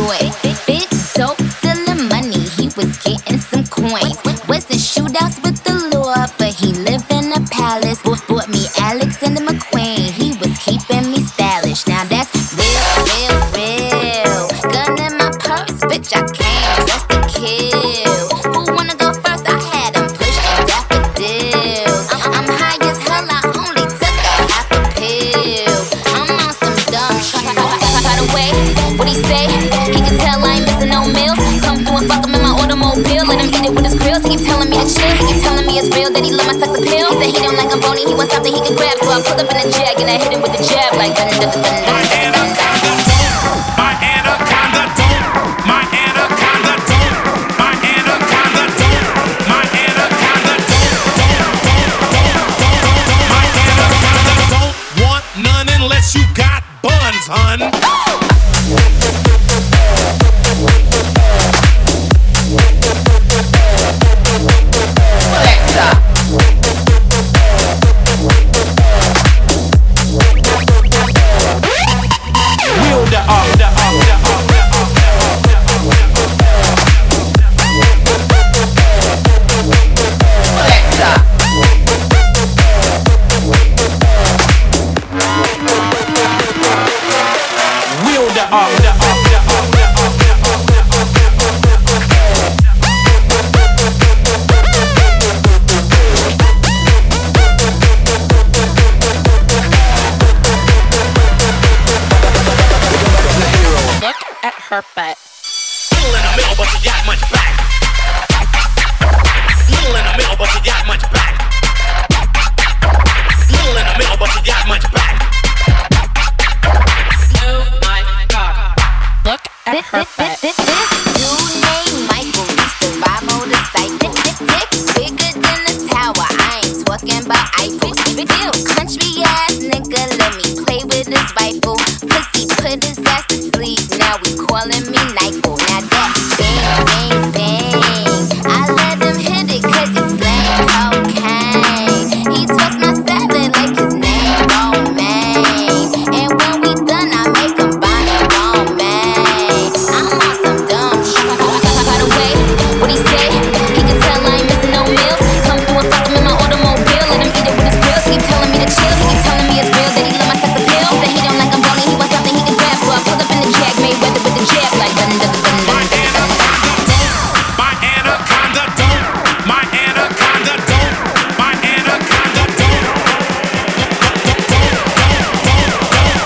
boy. Big dope, stealing money, he was getting some coins. Wasn't shootouts with the law, but he lived in a palace. Bought me Alexander McQueen, he was keeping me stylish. Now that's real. Gun in my purse, bitch, I came just to kill. Who wanna go first? I had him pushing daffodils. I'm high as hell, I only took a half a pill. I'm on some dumb shit. By the way, what he say? He can tell I ain't missing no meals. Come through and fuck him in my automobile. Let him eat it with his grills. He keep telling me to chill. He keep telling me it's real that he love my sex appeal. He said he don't like I'm bony, he wants something he can grab. So I pull up in a jag and I hit him with the jab like dun dun dun dun dun. My anaconda don't. My anaconda don't. My anaconda don't. My anaconda don't want none unless you got buns, hun. Her butt. Little in the middle, but you got much back. Little in the middle, but you got much back. Little in the middle, but you got much back. Oh my God. Look at her butt. This dude named Michael used to ride motorcycle. Dick bigger than a tower. I ain't talking about Eiffel. Still country ass nigga, let me play with his rifle. Pussy put his ass to sleep. Now we calling me Nyquil. Now that bang, bang, bang. I let him hit it cause it's slang cocaine. He twists my salad like his name Romaine. And when we done, I make him buy me Romaine. I'm on some dumb shit. By the way, what he say? He can tell I ain't missing no meals. Come through and fuck him in my automobile. Let him eat it with his grills. He keep telling me to chill. He keep telling me it's real that he love my sex appeal. Said he don't like I'm bony, he wants something he can grab. So I pull up in the jag, made weather with the jab like dun dun dun dun dun. My anaconda don't. My anaconda don't. My anaconda don't.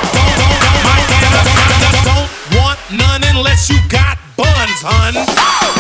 My anaconda don't want none unless you got buns, hun.